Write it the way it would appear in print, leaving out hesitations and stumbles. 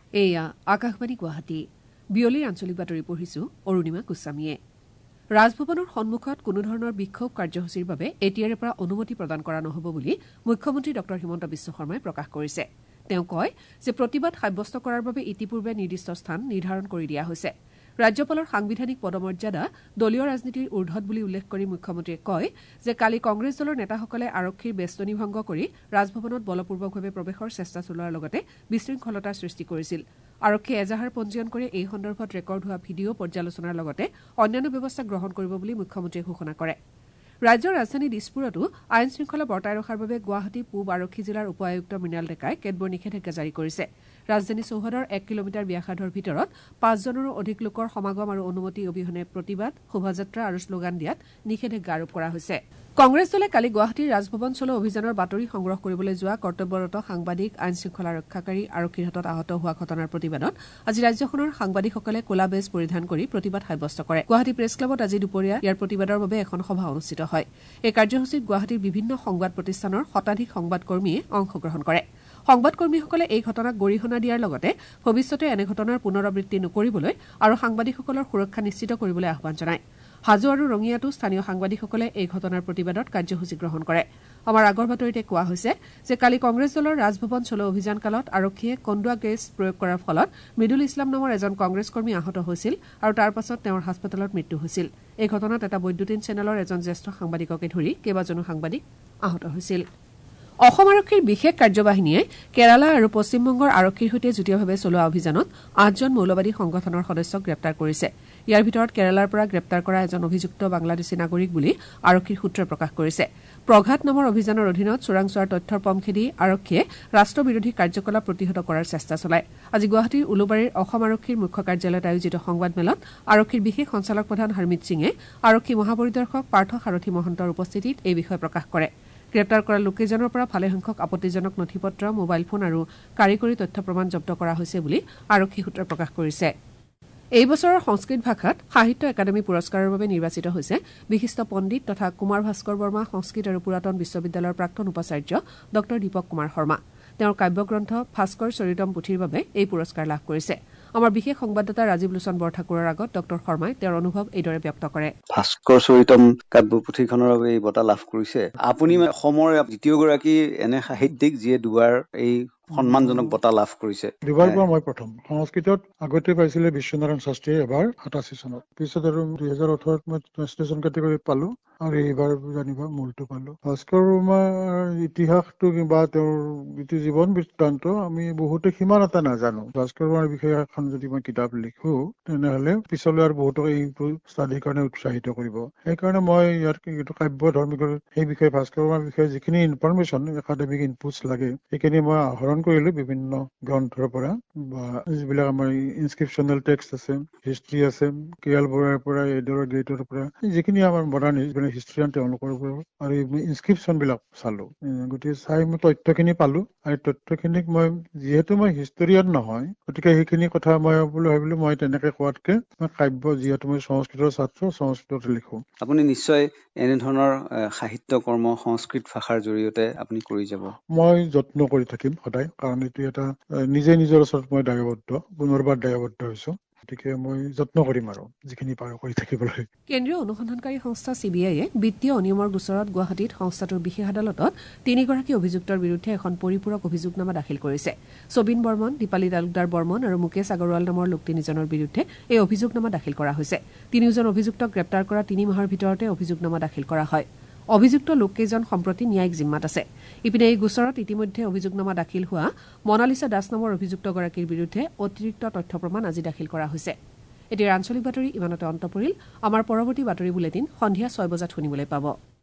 এয়া আকাশবাণী গুৱাহাটী বিয়লিৰ আঞ্চলিক বাতৰি পঢ়িছো অৰুণিমা গোস্বামীয়ে ৰাজভৱনৰ সন্মুখত কোনো ধৰণৰ বিক্ষোভ কাৰ্যসূচীৰ বাবে এতিয়াৰে পৰা অনুমতি প্ৰদান কৰা নহব বুলি মুখ্যমন্ত্ৰী ড হিমন্ত বিশ্ব শৰ্মাই প্ৰকাশ কৰিছে তেওঁ কয় যে প্ৰতিবাদ সাব্যস্ত কৰাৰ বাবে ইতিপূৰ্বে নিৰ্দিষ্ট স্থান নিৰ্ধাৰণ কৰি দিয়া হৈছে ৰাজ্যপালৰ সাংবিধানিক পদমৰ্যাদা দলীয় ৰাজনীতিৰ ঊৰ্ধত বুলি উল্লেখ কৰি মুখ্যমন্ত্ৰীয়ে কয় যে কালি কংগ্ৰেছ দলৰ নেতাসকলে আৰক্ষীৰ বেষ্টনী ভংগ কৰি ৰাজভৱনত বলপূৰ্বকভাৱে প্ৰৱেশৰ চেষ্টা চলোৱাৰ লগতে বিশৃংখলতাৰ সৃষ্টি কৰিছিল আৰক্ষীয়ে এজাহাৰ পঞ্জীয়ন কৰি এই সন্দৰ্ভত ৰেকৰ্ড হোৱা ভিডিঅ' পৰ্যালোচনাৰ লগতে অন্যান্য ব্যৱস্থা গ্ৰহণ কৰিব বুলি মুখ্যমন্ত্ৰীয়ে ঘোষণা কৰে ৰাজ্যৰ ৰাজধানী দিছপুৰতো আইন শৃংখলা বৰ্তাই ৰখাৰ বাবে গুৱাহাটী পূব আৰক্ষী জিলাৰ উপ আয়ুক্ত মৃণাল ডেকাই কেতবোৰ নিষেধাজ্ঞা জাৰি কৰিছে ৰাজধানী চৌহদৰ 1 কিলোমিটাৰ ব্যাসাৰ্ধৰ ভিতৰত 5জনৰো অধিক লোকৰ সমাগম আৰু অনুমতি অবিহনে প্ৰতিবাদ শোভাযাত্ৰা আৰু শ্লোগান দিয়াত নিষেধাজ্ঞা আৰোপ কৰা হৈছে কংগ্ৰেছ দলে কালি গুৱাহাটীৰ ৰাজভৱন চলো অভিযানৰ বাতৰি সংগ্ৰহ কৰিবলৈ যোৱা কৰ্তব্যৰত সাংবাদিক আইন শৃংখলা ৰক্ষাকাৰী আৰক্ষীৰ হাতত আহত হোৱা ঘটনাৰ প্ৰতিবাদত আজি ৰাজ্যখনৰ সাংবাদিকসকলে ক'লা বেজ পৰিধান কৰি প্ৰতিবাদ সাব্যস্ত কৰে গুৱাহাটী প্ৰেছ ক্লাবত আজি দুপৰীয়া ইয়াৰ প্ৰতিবাদৰ বাবে এখন সভা অনুষ্ঠিত হয় এই কাৰ্যসূচীত গুৱাহাটীৰ বিভিন্ন সংবাদ প্ৰতিষ্ঠানৰ শতাধিক সংবাদকৰ্মীয়ে অংশগ্ৰহণ কৰে সংবাদকৰ্মীসকলে এই ঘটনাক গৰিহণা দিয়াৰ লগতে ভৱিষ্যতে এনে ঘটনাৰ পুনৰাবৃত্তি নকৰিবলৈ আৰু সাংবাদিকসকলৰ সুৰক্ষা নিশ্চিত কৰিবলৈ আহ্বান জনায় হাজো আৰু ৰঙিয়াতো স্থানীয় সাংবাদিকসকলে এই ঘটনাৰ প্ৰতিবাদত কাৰ্যসূচী গ্ৰহণ কৰে আমাৰ আগৰ বাতৰিতে কোৱা হৈছে যে কালি কংগ্ৰেছ দলৰ ৰাজভৱন চলো অভিযান কালত আৰক্ষীয়ে কন্দুৱা গেছ প্ৰয়োগ কৰাৰ ফলত মৃদুল ইছলাম নামৰ এজন কংগ্ৰেছ কৰ্মী আহত হৈছিল আৰু তাৰ পাছত তেওঁৰ হাস্পতালত মৃত্যু হৈছিল এই ঘটনাত এটা বৈদ্যুতিন চেনেলৰ এজন জ্যেষ্ঠ সাংবাদিককে ধৰি কেইবাজনো সাংবাদিক আহত হৈছিল অসম আৰক্ষীৰ বিশেষ কাৰ্যবাহিনীয়ে কেৰালা আৰু পশ্চিমবংগৰ আৰক্ষীৰ সৈতে যুটীয়াভাৱে চলোৱা অভিযানত 8জন মৌলবাদী সংগঠনৰ সদস্যক গ্ৰেপ্তাৰ কৰিছে ইয়াৰ ভিতৰত কেৰালাৰ পৰা গ্ৰেপ্তাৰ কৰা এজন অভিযুক্ত বাংলাদেশী নাগৰিক বুলি আৰক্ষীৰ সূত্ৰই প্ৰকাশ কৰিছে প্ৰঘাত নামৰ অভিযানৰ অধীনত চোৰাংচোৱাৰ তথ্যৰ পমখেদি আৰক্ষীয়ে ৰাষ্ট্ৰবিৰোধী কাৰ্যকলাপ প্ৰতিহত কৰাৰ চেষ্টা চলায় আজি গুৱাহাটীৰ উলুবাৰীৰ অসম আৰক্ষীৰ মুখ্য কাৰ্যালয়ত আয়োজিত সংবাদমেলত আৰক্ষীৰ বিশেষ সঞ্চালক প্ৰধান হৰমিত সিঙে আৰক্ষী মহাপৰিদৰ্শক পাৰ্থ সাৰথী মহন্তৰ উপস্থিতিত এই বিষয়ে প্ৰকাশ কৰে গ্ৰেপ্তাৰ কৰা লোককেইজনৰ পৰা ভালেসংখ্যক আপত্তিজনক নথিপত্ৰ মোবাইল ফোন আৰু কাৰিকৰী তথ্য প্ৰমাণ জব্দ কৰা হৈছে বুলি আৰক্ষী সূত্ৰই প্ৰকাশ কৰিছে এই বছৰৰ সংস্কৃত ভাষাত সাহিত্য একাডেমী পুৰস্কাৰৰ বাবে নিৰ্বাচিত হৈছে বিশিষ্ট পণ্ডিত তথা কুমাৰ ভাস্কৰ বৰ্মা সংস্কৃত আৰু পুৰাতন বিশ্ববিদ্যালয়ৰ প্ৰাক্তন উপাচাৰ্য ড দীপক কুমাৰ শৰ্মা তেওঁৰ কাব্যগ্ৰন্থ ভাস্কৰ চৰিতম পুথিৰ বাবে এই পুৰস্কাৰ লাভ কৰিছে আমাৰ বিশেষ সংবাদদাতা ৰাজীৱ লোচন বৰঠাকুৰৰ আগত ড শৰ্মাই তেওঁৰ অনুভৱ এইদৰে ব্যক্ত কৰে ভাস্কৰ চৰিতম কাব্যপুথিখনৰ বাবে এই বঁটা লাভ কৰিছে আপুনি অসমৰ দ্বিতীয়গৰাকী এনে সাহিত্যিক যিয়ে দুবাৰ এই সন্মানজনক বঁটা লাভ কৰিছে দুবাৰ মই প্ৰথম সংস্কৃতত আগতে পাইছিলে বিশ্বনাৰায়ণ শাস্ত্ৰীয়ে এবাৰ 88 চনত পিছত আৰু 2018ত মই ট্ৰান্সলেচন কেটেগৰীত পালো আৰু এইবাৰ জানিবা মূলটো পালো ভাস্কৰ বৰ্মাৰ ইতিহাসটো বা তেওঁৰ জীৱন বৃত্তান্ত আমি বহুতে সিমান এটা নাজানো ভাস্কৰ বৰ্মাৰ বিষয়ে এখন যদি মই কিতাপ লিখো তেনেহলে পিছলৈ আৰু বহুতক এই ষ্টাডিৰ কাৰণে উৎসাহিত কৰিব সেইকাৰণে মই ইয়াৰ কাব্য ধৰ্মিক সেই বিষয়ে ভাস্কৰ বৰ্মাৰ বিষয়ে যিখিনি ইনফৰমেশ্যন একাডেমিক ইনপুটছ লাগে সেইখিনি মই আহৰণ কৰিলো বিভিন্ন গ্ৰন্থৰ পৰা বা যিবিলাক আমাৰ ইনস্ক্ৰিপশ্যনেল টেক্সট আছে হিষ্ট্ৰী আছে কেএল বৰাৰ পৰা এডৰ গেটৰ পৰা যিখিনি আমাৰ মডাৰ্ণ হিষ্ট্ৰিয়ান তেওঁলোকৰ পৰা আৰু ইনস্ক্ৰিপশ্যন বিলাক চালো গতিকে চাই মই তথ্যখিনি পালো আৰু তথ্যখিনিক মই যিহেতু মই হিষ্টৰিয়ান নহয় গতিকে সেইখিনি কথা মই ভাবিলো মই তেনেকে কোৱাতকে মই কাব্য যিহেতু মই সংস্কৃতৰ ছাত্ৰ সংস্কৃতত লিখো আপুনি নিশ্চয় এনেধৰণৰ সাহিত্য কৰ্ম সংস্কৃত ভাষাৰ জৰিয়তে আপুনি কৰি যাব মই যত্ন কৰি থাকিম সদায় কাৰণ এইটো এটা নিজে নিজৰ ওচৰত মই দায়বদ্ধ পুনৰবাৰ দায়বদ্ধ হৈছো গতিকে মই যত্ন কৰিম আৰু যিখিনি পাৰো কৰি থাকিবলৈ কেন্দ্ৰীয় অনুসন্ধানকাৰী সংস্থা চিবিআইয়ে বিত্তীয় অনিয়মৰ গোচৰত গুৱাহাটীত সংস্থাটোৰ বিশেষ আদালতত 3গৰাকী অভিযুক্তৰ বিৰুদ্ধে এখন পৰিপূৰক অভিযোগনামা দাখিল কৰিছে ছবিন বৰ্মন দীপালী তালুকদাৰ বৰ্মন আৰু মুকেশ আগৰৱাল নামৰ লোক তিনিজনৰ বিৰুদ্ধে এই অভিযোগনামা দাখিল কৰা হৈছে তিনিওজন অভিযুক্তক গ্ৰেপ্তাৰ কৰা 3 মাহৰ ভিতৰতে অভিযোগনামা দাখিল কৰা হয় অভিযুক্ত লোককেইজন সম্প্ৰতি ন্যায়িক জিম্মাত আছে ইপিনে এই গোচৰত ইতিমধ্যে অভিযোগনামা দাখিল হোৱা মনালিছা দাস নামৰ অভিযুক্তগৰাকীৰ বিৰুদ্ধে অতিৰিক্ত তথ্য প্ৰমাণ আজি দাখিল কৰা হৈছে এতিয়া আঞ্চলিক বাতৰি ইমানতে অন্ত পৰিল আমাৰ পৰৱৰ্তী বাতৰি বুলেটিন সন্ধিয়া 6 বজাত শুনিবলৈ পাব